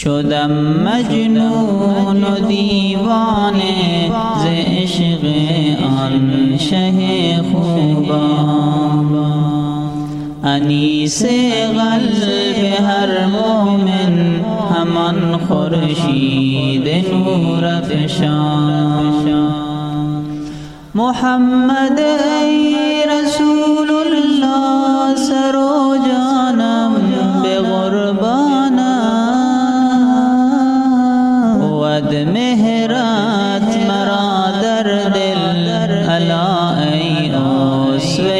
شدم مجنون و دیوانه ز عشق آن شه خوبان. انیس قلب هر مومن همان خورشید نور افشان. محمد ای رسول الله سر و جانم به قربانم. بود مهرت مرا در دل الا ای اسوه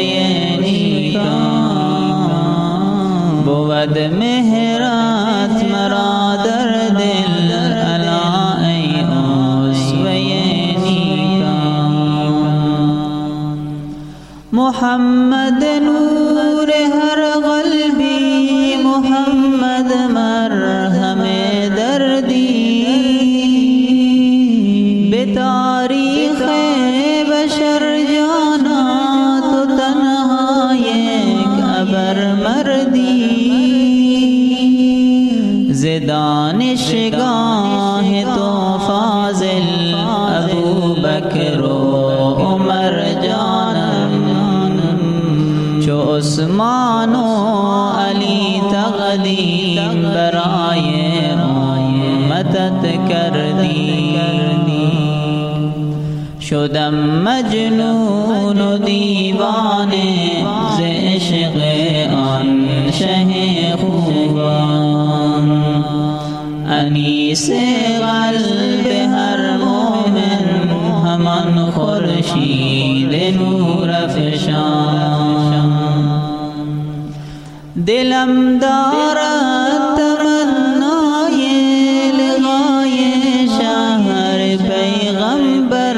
نیکان. بود مهرت مرا در دل الا ای اسوه محمد نور هر قلبی، محمد مرهم دردی. به تاریخ بشر جانا تو تنها یک ابر مردی. ز دانشگاه تو فاضل ابوبکر و عمر جانم. چو عثمان و علی تقدیم برای امتت کردی. شدم مجنون و دیوانه ز عشق آن شه خوبان. انیس قلب هر مومن همان خورشید نور افشان. دلم دارد تمنای لقای شهر پیغمبر.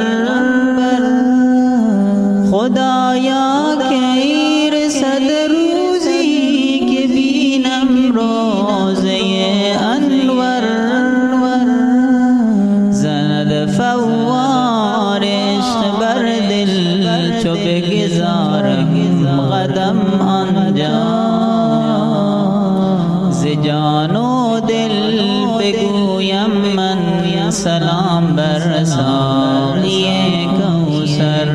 خدایا کی رسد روزی که بینم روزه انور. زند فوار عشق بر دل چو بگذارم قدم آنجا. ز جان و دل بگویم من سلام بر ساقی کوثر.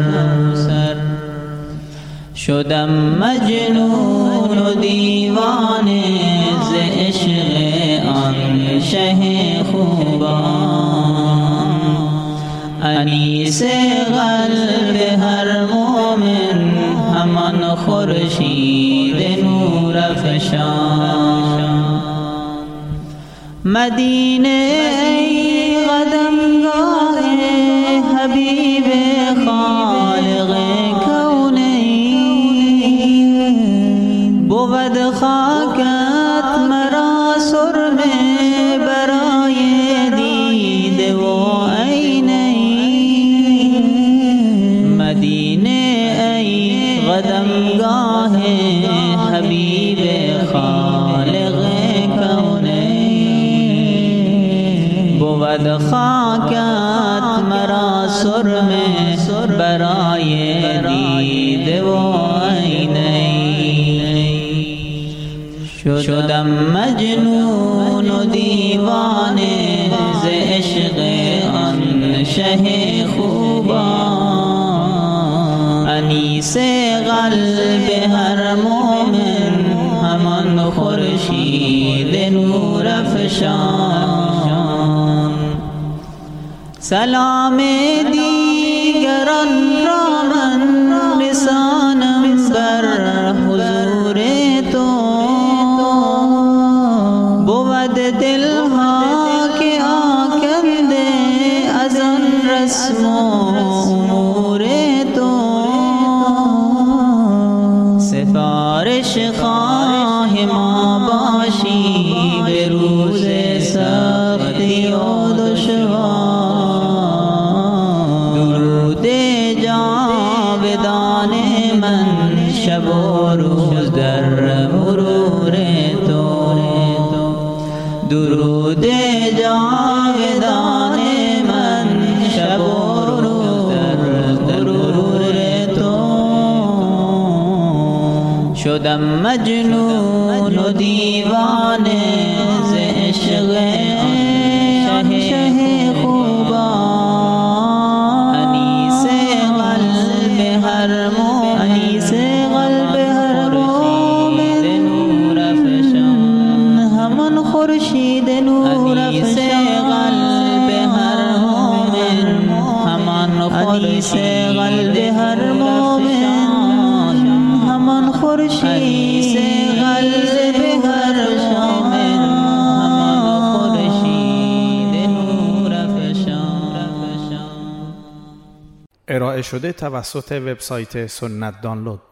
شدم مجنون و دیوانه ز عشق آن شه خوبان. انیس قلب هر مومن همان خورشید نور افشان. مدینه ای قدمگاه حبیب خالق کونین. بود خاکت مرا سرمه برای دیده و عینین. مدینه ای قدمگاه حبیب خالق کونین. بود خاکت مرا سرمه برای دیده و عینین. شدم مجنون و دیوانه ز عشق آن شه خوبان. انیس قلب هر مومن همان خورشید نور افشان. سلام دیگران را من رسانم بر حضور تو. بود دلها که آکنده از آن رسم و امور تو. سفارش خواه ما باشی به روز سختی و دشوار. درود جاودان من شب و روز در مرور تو. درود جاودان من شب و روز در مرور تو. شدم مجنون و دیوانه ز عشق انیس قلب هر مومن همان خورشید قلب هر مومن همان خورشید نور افشان. ارائه شده توسط وبسایت سنت دانلود.